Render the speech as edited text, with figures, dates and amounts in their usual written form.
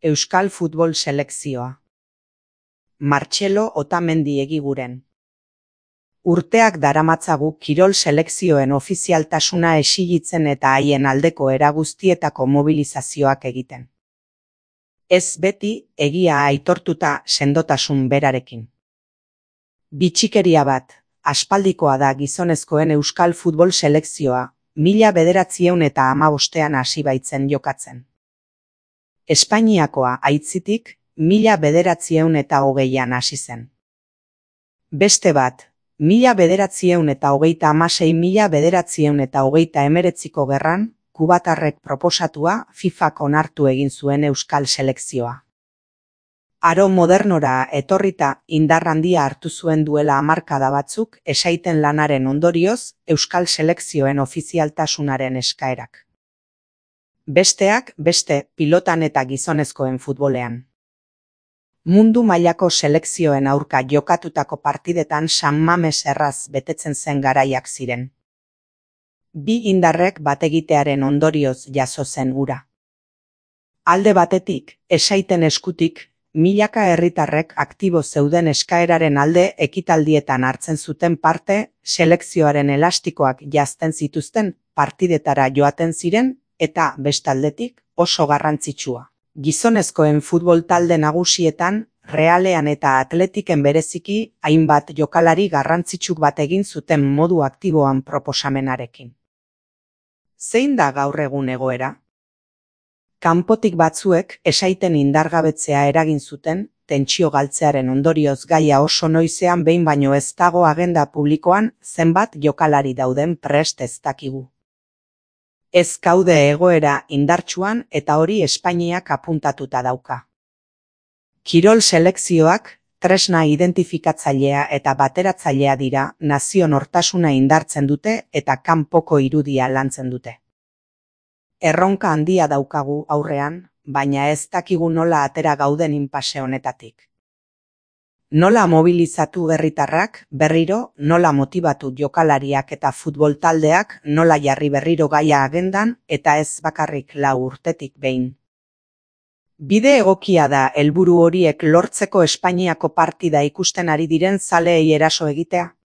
Euskal futbol selekzioa. Martxelo Otamendi Egiguren. Urteak daramatzagu kirol selekzioen ofizialtasuna exigitzen eta haien aldeko era guztietako mobilizazioak egiten. Ez beti egia aitortuta sendotasun berarekin. Bitxikeria bat, aspaldikoa da gizonezkoen euskal futbol selekzioa, 1915ean hasi baitzen jokatzen. Espainiakoa aitzitik 1920ean hasi zen. Beste bat, 1936–1939ko gerran, kubatarrek proposatua FIFak onartu egin zuen euskal selekzioa. Aro modernora etorrita indar handia hartu zuen duela hamarkada batzuk esaiten lanaren ondorioz euskal selekzioen ofizialtasunaren eskaerak. Besteak beste pilotan eta gizonezkoen futbolean. Mundu mailako selekzioen aurka jokatutako partidetan San Mames erraz betetzen zen garaiak ziren. Bi indarrek bategitearen ondorioz jaso zen hura. Alde batetik, esaiten eskutik, milaka herritarrek aktibo zeuden eskaeraren alde ekitaldietan hartzen zuten parte, selekzioaren elastikoak jazten zituzten partidetara joaten ziren, eta bestaldetik oso garrantzitsua. Gizonezkoen futbol talde nagusietan, Realean eta Atletiken bereziki, hainbat jokalari garrantzitsuk bat egin zuten modu aktiboan proposamenarekin. Zein da gaur egun egoera? Kanpotik batzuek esaiten indargabetzea eragin zuten, tentsio galtzearen ondorioz gaia oso noizean behin baino ez dago agenda publikoan zenbat jokalari dauden prest ez dakigu. Ez gaude egoera indartsuan eta hori Espainiak apuntatuta dauka. Kirol selekzioak tresna identifikatzailea eta bateratzailea dira, nazio nortasuna indartzen dute eta kanpoko irudia lantzen dute. Erronka handia daukagu aurrean, baina ez dakigu nola atera gauden inpase honetatik. Nola mobilizatu herritarrak berriro, nola motibatu jokalariak eta futbol taldeak, nola jarri berriro gaia agendan eta ez bakarrik 4 urtetik behin. Bide egokia da helburu horiek lortzeko Espainiako partida ikusten ari diren zaleei eraso egitea?